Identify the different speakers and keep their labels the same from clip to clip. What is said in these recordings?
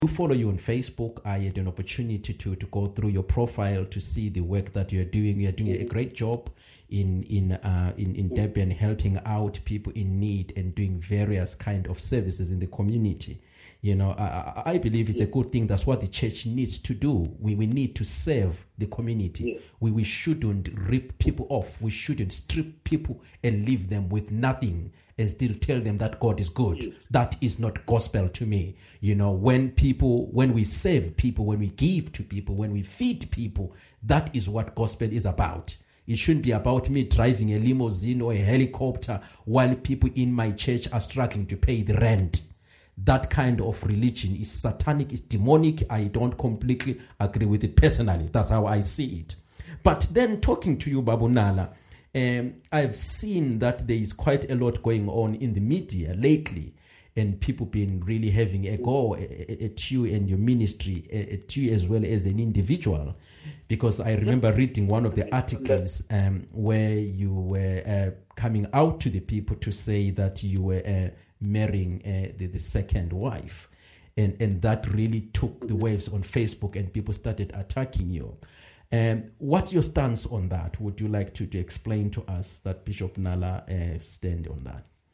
Speaker 1: follow you on Facebook. I had an opportunity to go through your profile to see the work that you're doing. You're doing a great job in Durban, helping out people in need and doing various kind of services in the community. You know, I believe it's a good thing. That's what the church needs to do. We need to serve the community.
Speaker 2: Yes.
Speaker 1: We shouldn't rip people off. We shouldn't strip people and leave them with nothing and still tell them that God is good.
Speaker 2: Yes.
Speaker 1: That is not gospel to me. You know, when we save people, when we give to people, when we feed people, that is what gospel is about. It shouldn't be about me driving a limousine or a helicopter while people in my church are struggling to pay the rent. That kind of religion is satanic, is demonic. I don't completely agree with it personally. That's how I see it. But then talking to you, Babu Nala, I've seen that there is quite a lot going on in the media lately, and people been really having a go at you and your ministry, at you as well as an individual. Because I remember reading one of the articles where you were coming out to the people to say that you were marrying the second wife. And that really took the waves on Facebook and people started attacking you. What's your stance on that? Would you like to explain to us that Bishop Nala stand on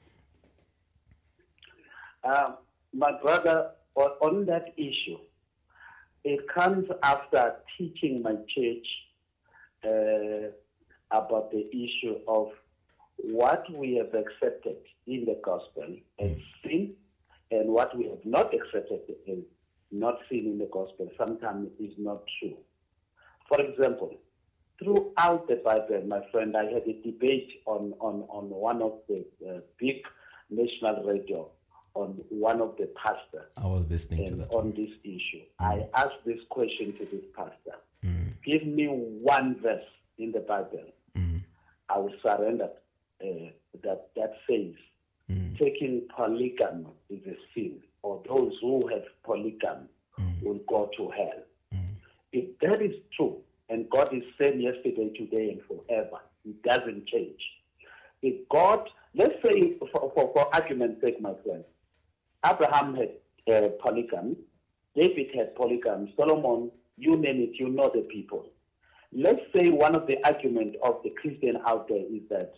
Speaker 1: that?
Speaker 2: My brother, on that issue, it comes after teaching my church about the issue of what we have accepted in the gospel as sin and what we have not accepted as not sin in the gospel sometimes is not true. For example, throughout the Bible, my friend, I had a debate on one of the big national radio on one of the pastors.
Speaker 1: I was listening to that
Speaker 2: on this issue. I asked this question to this pastor. Give me one verse in the Bible. I will surrender that says taking polygamy is a sin, or those who have polygamy will go to hell. If that is true, and God is same yesterday, today, and forever, it doesn't change. If God, let's say for argument's sake, my friend, Abraham had polygamy, David had polygamy, Solomon, you name it, you know the people. Let's say one of the arguments of the Christian out there is that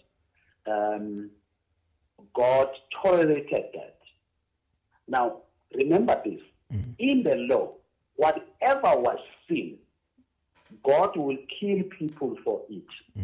Speaker 2: God tolerated that. Now, remember this. In the law, whatever was sin, God will kill people for it.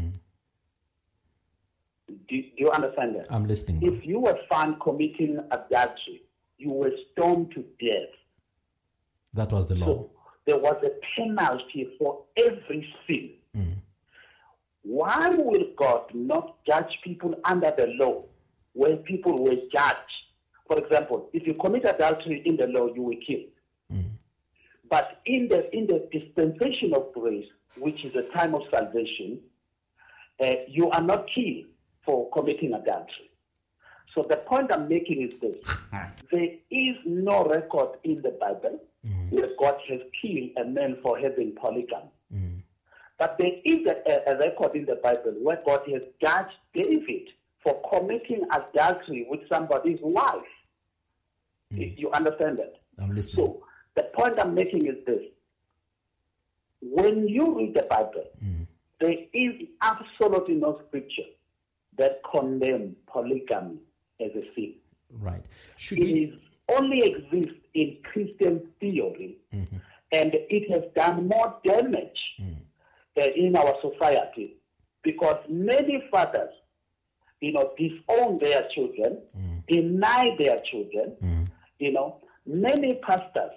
Speaker 2: Do you understand that?
Speaker 1: I'm listening.
Speaker 2: If you were found committing adultery, you were stoned to death.
Speaker 1: That was the law.
Speaker 2: So there was a penalty for every sin. Why will God not judge people under the law when people were judged? For example, if you commit adultery in the law, you were killed. But in the dispensation of grace, which is a time of salvation, you are not killed for committing adultery. So the point I'm making is this. There is no record in the Bible where God has killed a man for having polygamy. But there is a record in the Bible where God has judged David for committing adultery with somebody's wife. You understand that?
Speaker 1: I'm listening.
Speaker 2: So the point I'm making is this. When you read the Bible, there is absolutely no scripture that condemns polygamy as a sin.
Speaker 1: Right.
Speaker 2: It only exists in Christian theory, and it has done more damage in our society because many fathers, disown their children, deny their children. Many pastors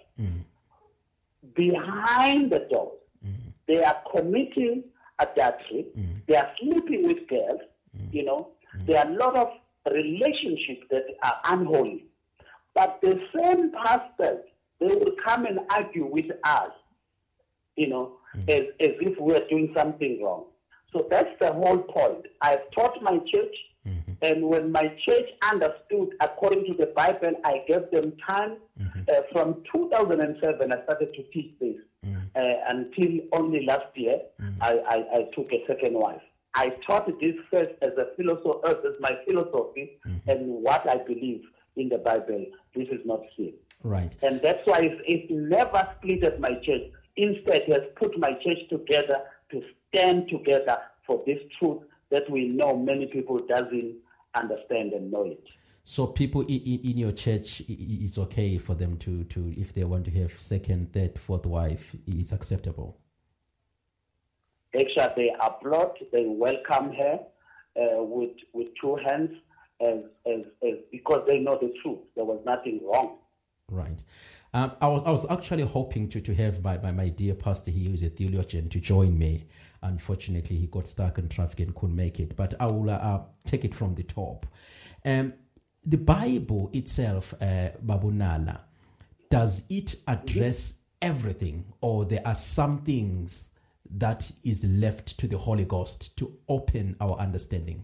Speaker 2: behind the doors, they are committing adultery. They are sleeping with girls. There are a lot of relationships that are unholy. But the same pastors, they will come and argue with us, as if we are doing something wrong. So that's the whole point. I've taught my church, and when my church understood according to the Bible, I gave them time. From 2007, I started to teach this. Until only last year, I took a second wife. I taught this first as a philosophy, as my philosophy, and what I believe in the Bible, this is not sin.
Speaker 1: Right.
Speaker 2: And that's why it never splitted my church. Instead, it has put my church together to stand together for this truth that we know many people doesn't understand and know it.
Speaker 1: So people in your church, it's okay for them to if they want to have second, third, fourth wife, it's acceptable?
Speaker 2: Actually, they applaud, they welcome her with two hands as because they know the truth. There was nothing wrong.
Speaker 1: Right. I was actually hoping to have my dear pastor, he is a theologian, to join me. Unfortunately, he got stuck in traffic and couldn't make it. But I will take it from the top. The Bible itself, Babunala, does it address everything, or there are some things that is left to the Holy Ghost to open our understanding?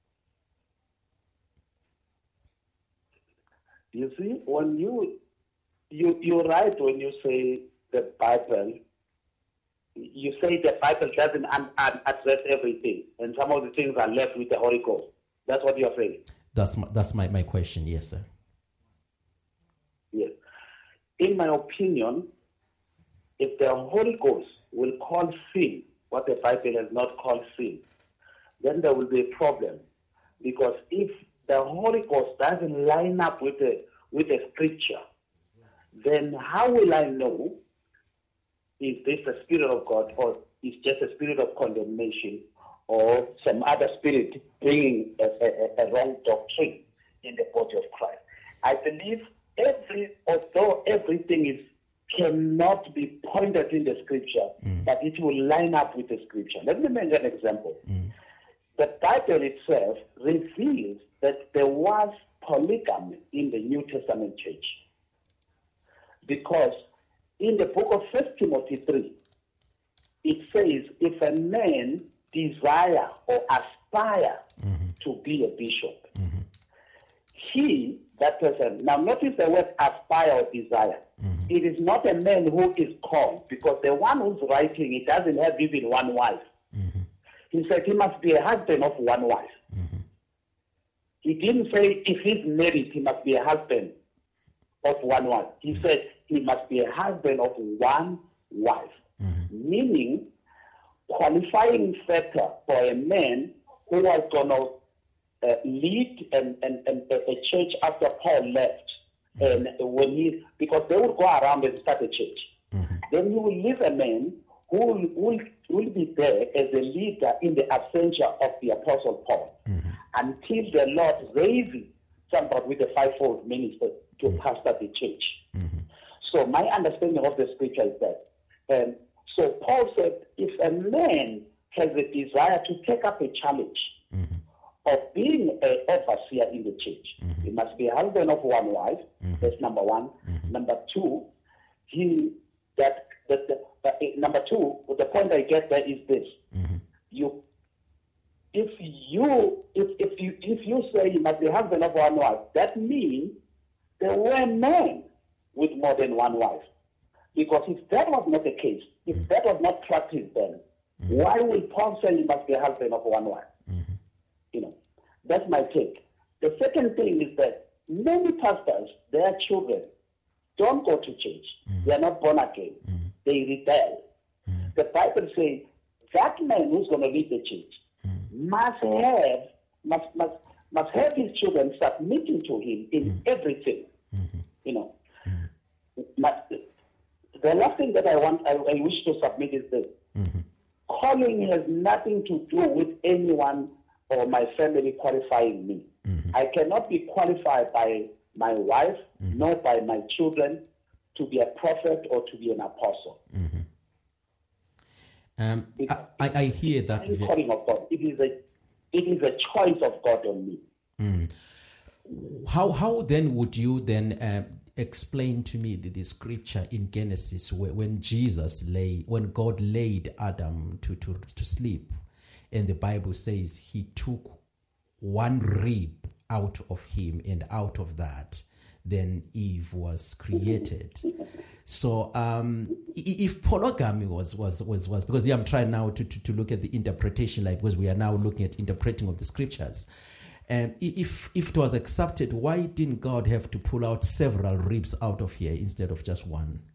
Speaker 2: You see, when you're right when you say the Bible, you say the Bible doesn't address everything, and some of the things are left with the Holy Ghost. That's what you're saying.
Speaker 1: That's my question, yes, sir.
Speaker 2: Yes. In my opinion, if the Holy Ghost will call sin what the Bible has not called sin, then there will be a problem. Because if the Holy Ghost doesn't line up with the scripture, then how will I know is this the Spirit of God, or is just a spirit of condemnation, or some other spirit bringing a wrong doctrine in the body of Christ? I believe although everything cannot be pointed in the scripture, but it will line up with the scripture. Let me make an example. The Bible itself reveals that there was polygamy in the New Testament church. Because in the book of 1 Timothy 3, it says, if a man desire or aspire to be a bishop, that person, now notice the word aspire or desire. It is not a man who is called, because the one who's writing, he doesn't have even one wife. He said he must be a husband of one wife. He didn't say if he's married, he must be a husband of one wife. He said he must be a husband of one wife. Meaning, qualifying factor for a man who was going to lead a church after Paul left. And because they would go around and start a church. Then you will leave a man who will be there as a leader in the absentia of the Apostle Paul until the Lord raises somebody with a fivefold ministry to pastor the church. So my understanding of the scripture is that. So Paul said, if a man has a desire to take up a challenge of being an overseer in the church, he must be a husband of one wife. That's number one. Number two, number two, the point I get there is this: if you say you must be a husband of one wife, that means there were men with more than one wife. Because if that was not the case, if that was not practiced then, why will Paul say you must be a husband of one wife? That's my take. The second thing is that many pastors, their children, don't go to church. They are not born again. They rebel. The Bible says that man who's going to lead the church must have his children submitting to him in everything. The last thing that I wish to submit is this: calling has nothing to do with anyone or my family qualifying me. I cannot be qualified by my wife, nor by my children, to be a prophet or to be an apostle.
Speaker 1: I hear that.
Speaker 2: Calling of God. It is a choice of God on me.
Speaker 1: How then would you then explain to me the scripture in Genesis when God laid Adam to sleep, and the Bible says he took one rib out of him, and out of that then Eve was created. So if polygamy was because I'm trying now to look at the interpretation, like, because we are now looking at interpreting of the scriptures. And if it was accepted, why didn't God have to pull out several ribs out of here instead of just one?